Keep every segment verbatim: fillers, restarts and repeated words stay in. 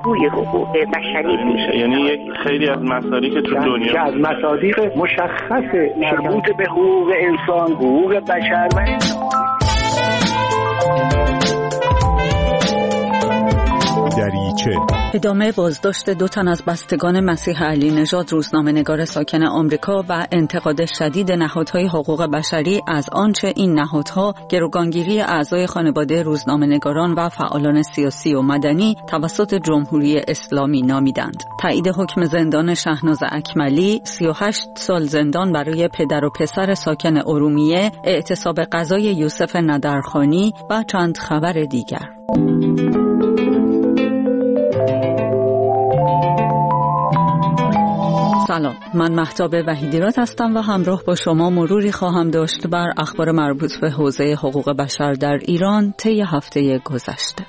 الگوی حقوق بشری میشه. یعنی یک خیلی از مصادیق تو دنیا از مصادیق مشخص مربوط به حقوق انسان، حقوق بشر و انسان. دریچه ادامه بازداشت دو تن از بستگان مسیح علی نژاد روزنامه‌نگار ساکن آمریکا و انتقاد شدید نهادهای حقوق بشری از آنچه این نهادها گروگانگیری اعضای خانواده روزنامه‌نگاران و فعالان سیاسی و مدنی توسط جمهوری اسلامی نامیدند. تایید حکم زندان شهناز اکملی، سی و هشت سال زندان برای پدر و پسر ساکن ارومیه، اعتصاب قضای یوسف ندرخانی و چند خبر دیگر. سلام، من مهتاب وحیدیراد هستم و همراه با شما مروری خواهم داشت بر اخبار مربوط به حوزه حقوق بشر در ایران طی هفته گذشته.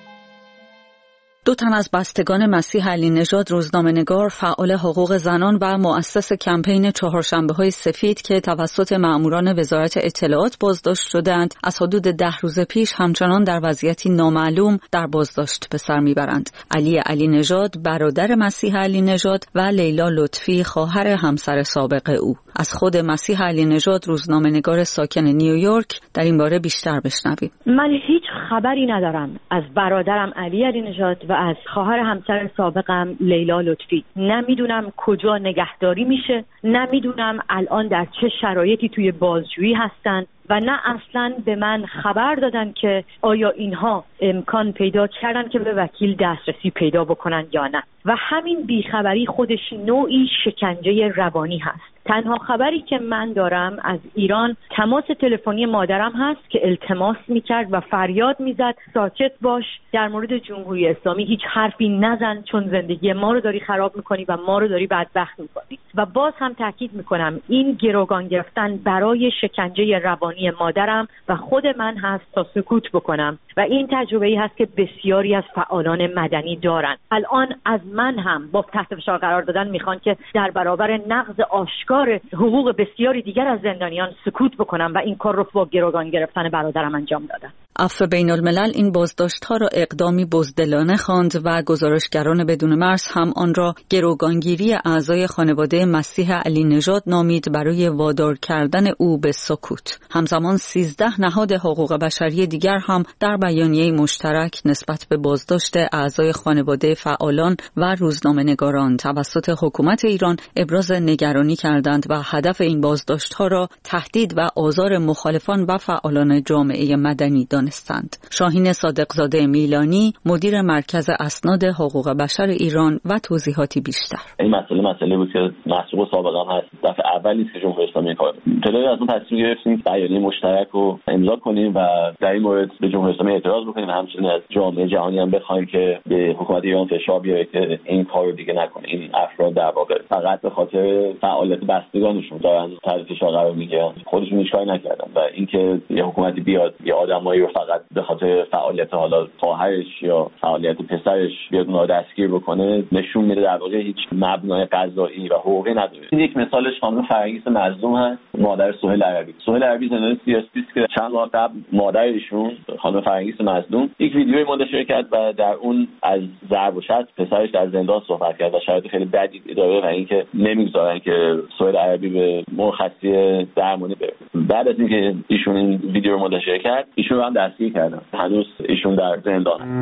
دو تن از بستگان مسیح علی نژاد روزنامه‌نگار، فعال حقوق زنان و مؤسس کمپین چهارشنبه‌های سفید که توسط مأموران وزارت اطلاعات بازداشت شدند، از حدود ده روز پیش همچنان در وضعیتی نامعلوم در بازداشت به سر میبرند. علی علی نژاد برادر مسیح علی نژاد و لیلا لطفی خواهر همسر سابق او. از خود مسیح علی نژاد روزنامه‌نگار ساکن نیویورک در این باره بیشتر بشنویم. من هیچ خبری ندارم از برادرم علی علی نژاد و از خواهر همسر سابقم لیلا لطفی. نمیدونم کجا نگهداری میشه، نمیدونم الان در چه شرایطی توی بازجویی هستن و نه اصلا به من خبر دادن که آیا اینها امکان پیدا کردن که به وکیل دسترسی پیدا بکنن یا نه. و همین بیخبری خودش نوعی شکنجه روانی هست. تنها خبری که من دارم از ایران تماس تلفنی مادرم هست که التماس میکرد و فریاد میزد ساکت باش، در مورد جمهوری اسلامی هیچ حرفی نزن چون زندگی ما رو داری خراب میکنی و ما رو داری بدبخت میکنی. و باز هم تاکید میکنم این گروگان گرفتن برای شکنجه روانی مادرم و خود من هست تا سکوت بکنم و این تجربه‌ای هست که بسیاری از فعالان مدنی دارن. الان از من هم با تحت فشار قرار دادن میخوان که در برابر نقض آشکار حقوق بسیاری دیگر از زندانیان سکوت بکنم و این کار رو با گروگان گرفتن برادرم انجام دادم. عفو بین الملل این بازداشت‌ها را اقدامی بزدلانه خواند و گزارشگران بدون مرز هم آن را گروگانگیری اعضای خانواده مسیح علی نژاد نامید برای وادار کردن او به سکوت. همزمان سیزده نهاد حقوق بشری دیگر هم در بیانیه مشترک نسبت به بازداشت اعضای خانواده فعالان و روزنامه‌نگاران توسط حکومت ایران ابراز نگرانی کردند و هدف این بازداشت‌ها را تهدید و آزار مخالفان و فعالان جامعه مدنی دانستند. شاهین صادقزاده میلانی، مدیر مرکز اسناد حقوق بشر ایران و توضیحاتی بیشتر. این مسئله مسئله بود که مسئول سابقا هست. دفعه اولی که جمهوری اسلامی کار طلای از اون تصمیم گرفتیم بیانیه مشترک رو امضا کنیم و در این مورد به جمهوری اسلامی اعتراض بکنیم و همچنین از جامعه جهانی هم بخوایم که به حکومت ایران فشار بیاره که این کارو دیگه نکنه. این افراد در واقع فقط به خاطر فعالیت بستگانشون دارن تحت فشار قرار میگیرن، خودشون هیچ کاری نکردن و اینکه یه حکومتی بیاد یه آدمایی رو فقط به خاطر فعالیت حالا خواهرش یا فعالیت پسرش بیاد اونها دستگیر بکنه نشون میده در واقع هیچ مبنای قضایی و حقوقی نداره. این یک مثالش خانم فرنگیس مظلوم هست، مادر سهیل عربی. سهیل عربی زندانی سیاسی است که چند ماه قبل مادر ایشون خانم فرنگیس مظلوم یک ویدیویی منتشر کرد و در اون از ضرب و شتم پسرش در زندان صحبت کرد و شرایط خیلی بدی داره و اینکه نمیگذارن که سهیل عربی به مرخصی درمانی بره. بعد از اینکه ایشون این ویدیو رو منتشر کرد ایشون رو هم دستگیر کردن. هنوز ایشون در زندان.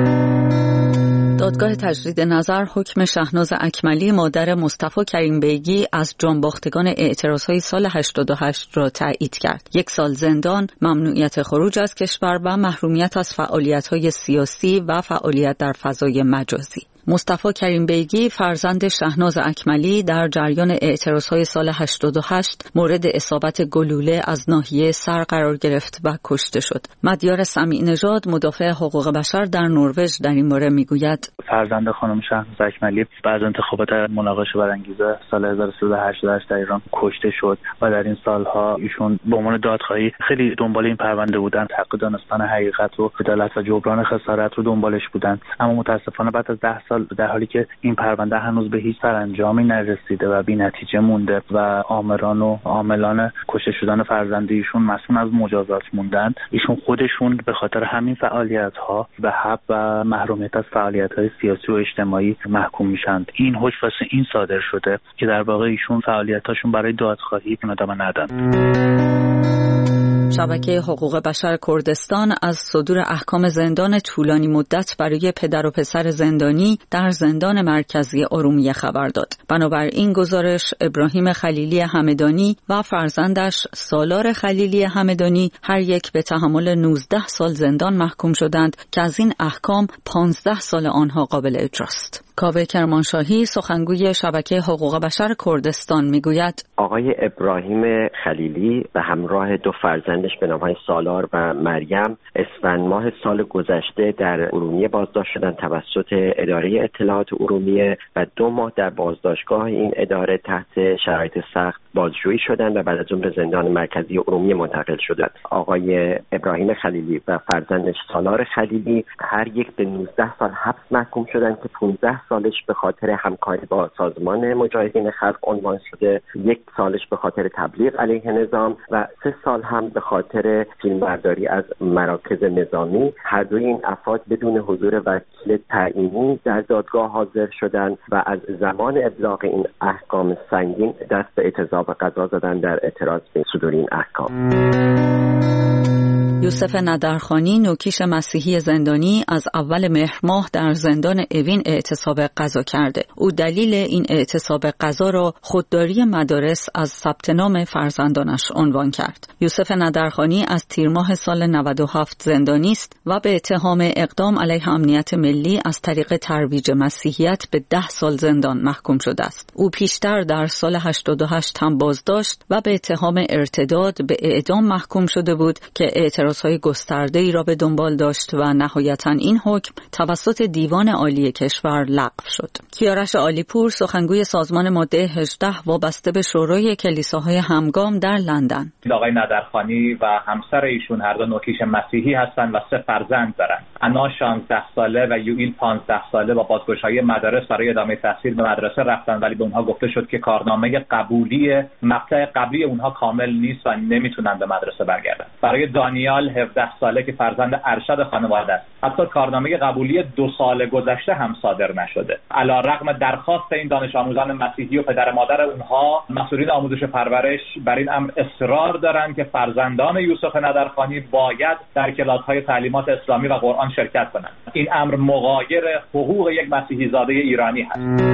دادگاه تجدید نظر حکم شهناز اکملی مادر مصطفی کریم بیگی از جانباختگان اعتراضهای سال هشتاد و هشت را تایید کرد. یک سال زندان، ممنوعیت خروج از کشور و محرومیت از فعالیت‌های سیاسی و فعالیت در فضای مجازی. مصطفی کریم بیگی فرزند شهناز اکملی در جریان اعتراضهای سال هشتاد و هشت مورد اصابت گلوله از ناحیه سر قرار گرفت و کشته شد. مدیار سمیع نژاد مدافع حقوق بشر در نروژ در این باره میگوید فرزند خانم شهناز اکملی بعد از انتخابات مناقشه برانگیزه سال هزار و سیصد و هشتاد و هشت در ایران کشته شد و در این سالها ایشون به عنوان دادخواهی خیلی دنبال این پرونده بودن، تحقیق دانستن حقیقت و عدالت و جبران خسارت رو دنبالش بودن، اما متاسفانه بعد از ده سال در حالی که این پرونده هنوز به هیچ سرانجامی نرسیده و بی نتیجه مونده و آمران و عاملان کشته شدن فرزند ایشون مسئول از مجازات موندن، ایشون خودشون به خاطر همین فعالیت‌ها به حبس و محرومیت از فعالیت‌های سیاسی و اجتماعی محکوم میشن. این حکم واسه این صادر شده که در واقع ایشون فعالیتاشون برای دادخواهی ادامه ندن. شبکه حقوق بشر کردستان از صدور احکام زندان طولانی مدت برای پدر و پسر زندانی در زندان مرکزی ارومیه خبر داد. بنابراین گزارش ابراهیم خلیلی همدانی و فرزندش سالار خلیلی همدانی هر یک به تحمل نوزده سال زندان محکوم شدند که از این احکام پانزده سال آنها قابل اجراست. کاوه کرمانشاهی سخنگوی شبکه حقوق بشر کردستان میگوید آقای ابراهیم خلیلی و همراه دو فرزندش به نامهای سالار و مریم اسفند ماه سال گذشته در ارومیه بازداشت شدند توسط اداره اطلاعات ارومیه و دو ماه در بازداشتگاه این اداره تحت شرایط سخت بازجویی شدند و بعد از اون به زندان مرکزی ارومیه منتقل شدند. آقای ابراهیم خلیلی و فرزندش سالار خلیلی هر یک به نوزده سال حبس محکوم شدند که پانزده سالش به خاطر همکاری با سازمان مجاهدین خلق عنوان شده، یک سالش به خاطر تبلیغ علیه نظام و سه سال هم به خاطر فیلمبرداری از مراکز نظامی. هر دوی این افراد بدون حضور وکیل تعیینی در دادگاه حاضر شدند و از زمان ابلاغ این احکام سنگین دست به اعتصاب قضا زدن در اعتراض به صدور این احکام. یوسف ندرخانی نوکیش مسیحی زندانی از اول مهر ماه در زندان اوین اعتصاب قضا کرده. او دلیل این اعتصاب قضا را خودداری مدارس از ثبت نام فرزندانش عنوان کرد. یوسف ندرخانی از تیر ماه سال نود و هفت زندانی است و به اتهام اقدام علیه امنیت ملی از طریق ترویج مسیحیت به ده سال زندان محکوم شده است. او پیشتر در سال هشتاد و هشت هم بازداشت و به اتهام ارتداد به اعدام محکوم شده بود که اعتراضهای گسترده‌ای را به دنبال داشت و نهایتاً این حکم توسط دیوان عالی کشور لغو شد. کیارش عالیپور سخنگوی سازمان ماده هجده وابسته به شورای کلیساهای همگام در لندن. آقای ندرخانی و همسر ایشون هر دو نوکیش مسیحی هستند و سه فرزند دارند. انا شانزده ساله و یوئیل پانزده ساله با بازگشایی مدارس برای ادامه تحصیل به مدرسه رفتن، ولی به اونها گفته شد که کارنامه قبولی مقطع قبلی اونها کامل نیست و نمیتونن به مدرسه برگردن. برای دانیال هفده ساله که فرزند ارشد خانواده است، حتی کارنامه قبولی دو سال گذشته هم صادر نشده. علیرغم درخواست این دانش آموزان مسیحی و پدر مادر اونها، مسئولین آموزش پرورش بر این امر اصرار دارند که فرزندان یوسف ندرخانی باید در کلاس‌های تعلیمات اسلامی و قرآن شرکت کنند. این امر مغایر حقوق یک مسیحی زاده ایرانی هست.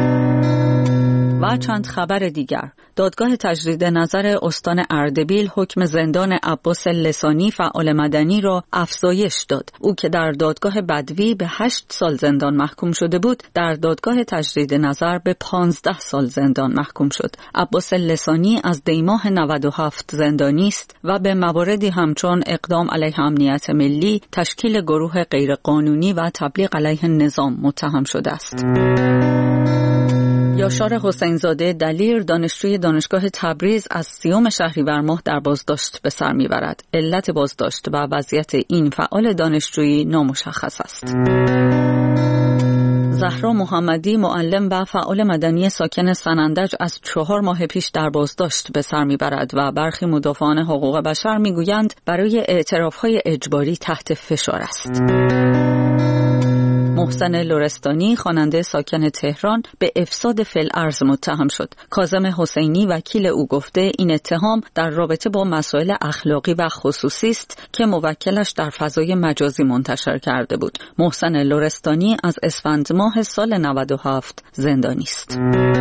و چند خبر دیگر. دادگاه تجدید نظر استان اردبیل حکم زندان عباس لسانی فعال مدنی را افزایش داد. او که در دادگاه بدوی به هشت سال زندان محکوم شده بود، در دادگاه تجدید نظر به پانزده سال زندان محکوم شد. عباس لسانی از دیماه نود و هفت زندانی است و به مواردی همچون اقدام علیه امنیت ملی، تشکیل گروه غیرقانونی و تبلیغ علیه نظام متهم شده است. یاشار حسینزاده دلیر دانشجوی دانشگاه تبریز از سیوم شهریور ماه در بازداشت به سر میبرد. علت بازداشت و وضعیت این فعال دانشجویی نامشخص است. زهرا محمدی معلم و فعال مدنی ساکن سنندج از چهار ماه پیش در بازداشت به سر میبرد و برخی مدافعان حقوق بشر میگویند برای اعترافهای اجباری تحت فشار است. محسن لرستانی خواننده ساکن تهران به افساد فی‌الارض متهم شد. کاظم حسینی وکیل او گفته این اتهام در رابطه با مسائل اخلاقی و خصوصی است که موکلش در فضای مجازی منتشر کرده بود. محسن لرستانی از اسفند ماه سال نود و هفت زندانی است.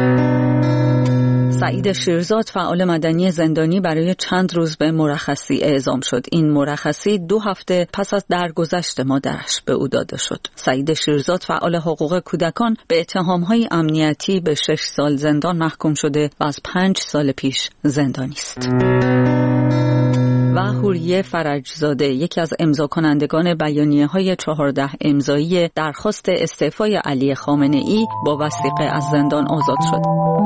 سعید شیرزاد فعال مدنی زندانی برای چند روز به مرخصی اعزام شد. این مرخصی دو هفته پس از درگذشت مادرش به او داده شد. سعید شیرزاد فعال حقوق کودکان به اتهام‌های امنیتی به شش سال زندان محکوم شده و از پنج سال پیش زندانی است. و حوریه فرجزاده یکی از امضا کنندگان بیانیه‌های چهارده امضایی درخواست استعفای علی خامنه‌ای با وثیقه از زندان آزاد شد.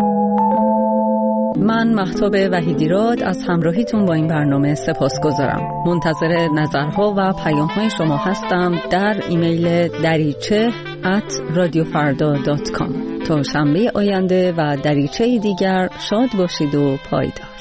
من مهتاب وحیدیراد از همراهیتون با این برنامه سپاسگزارم. منتظر نظرها و پیام‌های شما هستم در ایمیل دریچه ات رادیو فردا دات کام. تا شنبه آینده و دریچه دیگر شاد باشید و پایدار.